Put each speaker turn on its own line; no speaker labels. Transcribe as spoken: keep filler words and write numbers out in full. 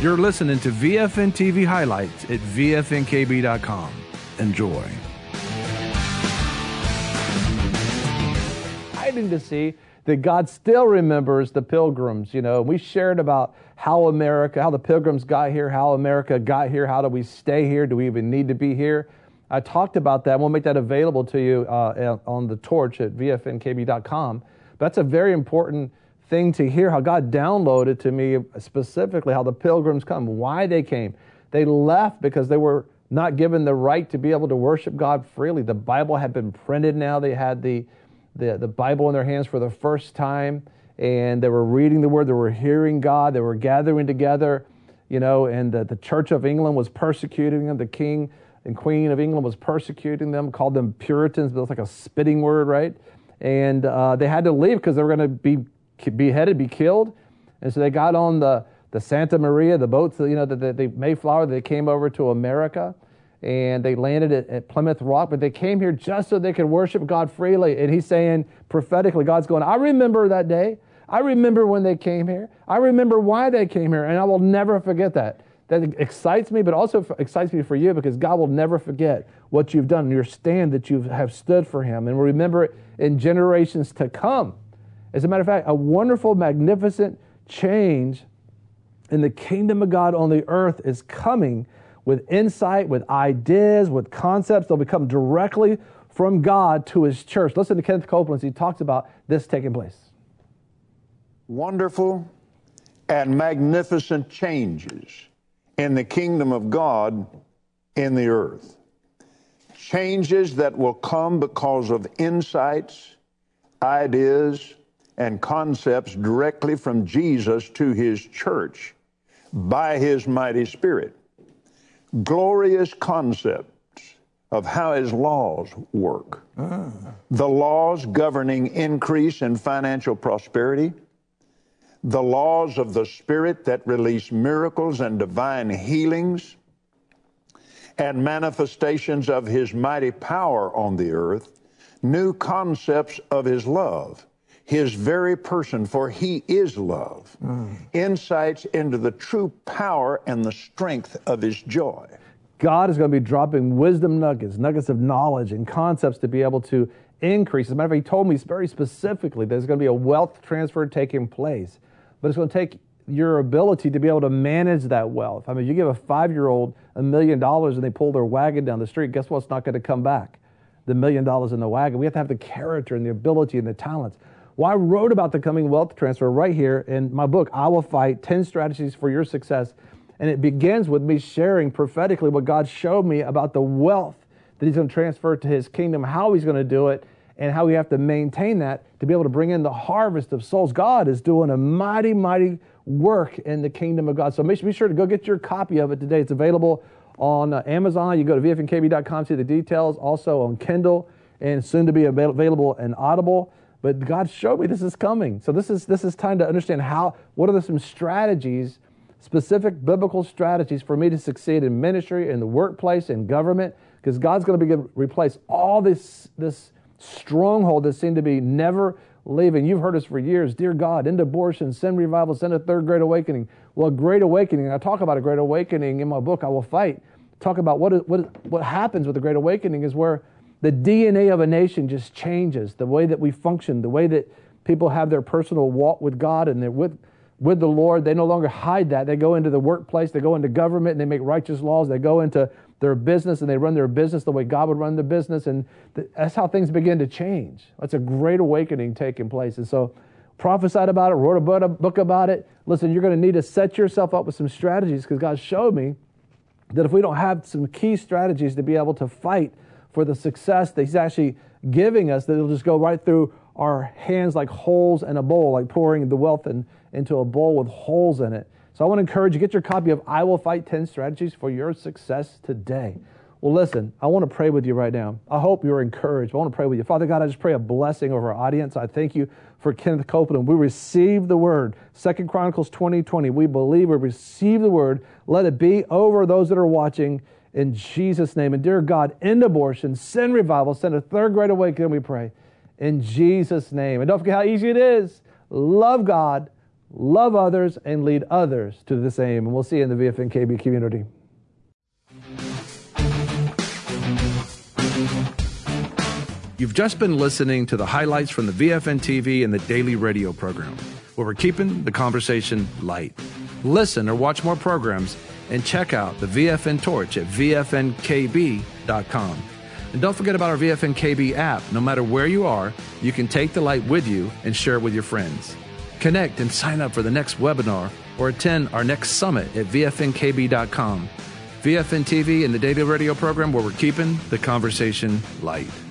You're listening to V F N T V highlights at V F N K B dot com. Enjoy.
Exciting to see that God still remembers the pilgrims. You know, we shared about how America, how the pilgrims got here, how America got here, how do we stay here, do we even need to be here? I talked about that. We'll make that available to you uh, on the torch at V F N K B dot com. That's a very important thing to hear, how God downloaded to me specifically how the pilgrims come, why they came. They left because they were not given the right to be able to worship God freely. The Bible had been printed now. They had the, the, the Bible in their hands for the first time, and they were reading the Word. They were hearing God. They were gathering together, you know, and the, the Church of England was persecuting them. The King and Queen of England was persecuting them, called them Puritans, but it's like a spitting word, right? And uh, they had to leave because they were going to be beheaded, be killed. And so they got on the, the Santa Maria, the boats, you know, the, the, the Mayflower, they came over to America, and they landed at, at Plymouth Rock, but they came here just so they could worship God freely. And he's saying prophetically, God's going, I remember that day. I remember when they came here. I remember why they came here, and I will never forget that. That excites me, but also excites me for you, because God will never forget what you've done, your stand that you have stood for him, and remember it in generations to come. As a matter of fact, a wonderful, magnificent change in the kingdom of God on the earth is coming with insight, with ideas, with concepts. They'll become directly from God to his church. Listen to Kenneth Copeland as he talks about this taking place.
Wonderful and magnificent changes in the kingdom of God in the earth. Changes that will come because of insights, ideas, and concepts directly from Jesus to his church by his mighty Spirit. Glorious concepts of how his laws work. Ah. The laws governing increase and financial prosperity. The laws of the Spirit that release miracles and divine healings and manifestations of his mighty power on the earth. New concepts of his love, his very person, for he is love. Mm. Insights into the true power and the strength of his joy.
God is going to be dropping wisdom nuggets, nuggets of knowledge and concepts to be able to increase. As a matter of fact, he told me very specifically there's going to be a wealth transfer taking place, but it's going to take your ability to be able to manage that wealth. I mean, you give a five-year-old a million dollars and they pull their wagon down the street, guess what's not going to come back? The million dollars in the wagon. We have to have the character and the ability and the talents. Well, I wrote about the coming wealth transfer right here in my book, I Will Fight, ten Strategies for Your Success. And it begins with me sharing prophetically what God showed me about the wealth that he's going to transfer to his kingdom, how he's going to do it, and how we have to maintain that to be able to bring in the harvest of souls. God is doing a mighty, mighty work in the kingdom of God. So be sure to go get your copy of it today. It's available on uh, Amazon. You go to V F N K B dot com, see the details. Also on Kindle, and soon to be avail- available in Audible. But God showed me this is coming. So this is this is time to understand how, what are the, some strategies, specific biblical strategies for me to succeed in ministry, in the workplace, in government, because God's going to begin to replace all this, this stronghold that seemed to be never leaving. You've heard us for years, dear God, end abortion, send revival, send a third great awakening. Well, a great awakening, and I talk about a great awakening in my book, I Will Fight. Talk about what is, what what happens with the great awakening is where the D N A of a nation just changes, the way that we function, the way that people have their personal walk with God and they're with, with the Lord. They no longer hide that. They go into the workplace, they go into government, and they make righteous laws. They go into their business, and they run their business the way God would run the business, and th- that's how things begin to change. That's a great awakening taking place. And so prophesied about it, wrote a book about it. Listen, you're going to need to set yourself up with some strategies, because God showed me that if we don't have some key strategies to be able to fight for the success that he's actually giving us, that it'll just go right through our hands like holes in a bowl, like pouring the wealth in, into a bowl with holes in it. So I want to encourage you, get your copy of I Will Fight, ten Strategies for Your Success today. Well, listen, I want to pray with you right now. I hope you're encouraged. I want to pray with you. Father God, I just pray a blessing over our audience. I thank you for Kenneth Copeland. We receive the word. Second Chronicles twenty twenty. We believe we receive the word. Let it be over those that are watching in Jesus' name. And dear God, end abortion, send revival, send a third great awakening, we pray. In Jesus' name. And don't forget how easy it is. Love God, love others, and lead others to the same. And we'll see you in the V F N K B community.
You've just been listening to the highlights from the V F N T V and the daily radio program, where we're keeping the conversation light. Listen or watch more programs and check out the V F N Torch at V F N K B dot com. And don't forget about our V F N K B app. No matter where you are, you can take the light with you and share it with your friends. Connect and sign up for the next webinar or attend our next summit at V F N K B dot com. V F N T V and the daily radio program, where we're keeping the conversation light.